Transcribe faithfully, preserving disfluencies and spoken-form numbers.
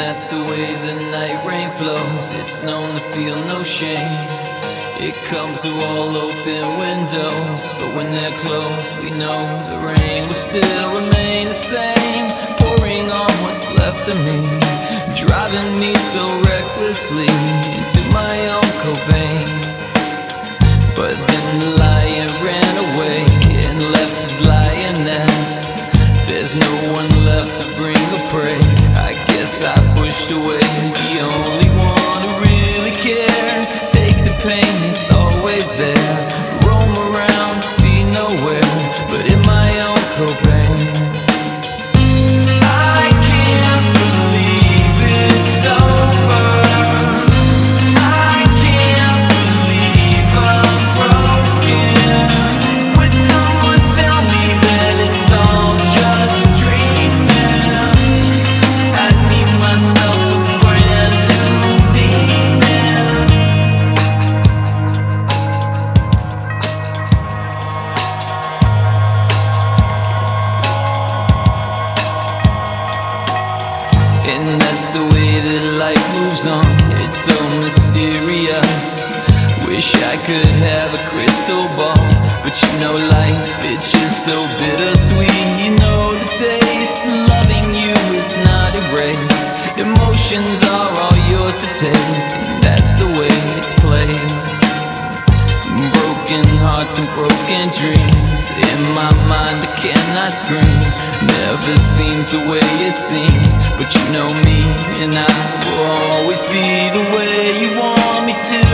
that's the way the night rain flows. It's known to feel no shame. It comes through all open windows, but when they're closed, we know the rain will still remain the same, pouring on what's left of me, driving me so recklessly into my own Cobain. But then the lion ran away and left his lioness. There's no one left to bring the prey. I guess I pushed away the only one who really cared. Take the pain, it's always there. Roam around, be nowhere, but in my own Cobain. I can't believe it's over. I can't believe I'm broken. Would someone tell me that it's all just dreaming? I need myself a brand new meaning. And that's the way that life moves on. It's so mysterious. Wish I could have a crystal ball, but you know life, it's just so bittersweet. You know the taste, loving you is not erased. Emotions are all yours to take, and that's the way it's played. Broken hearts and broken dreams. In my mind I cannot scream. Never seems the way it seems, but you know me, and I will always be the way you want me to.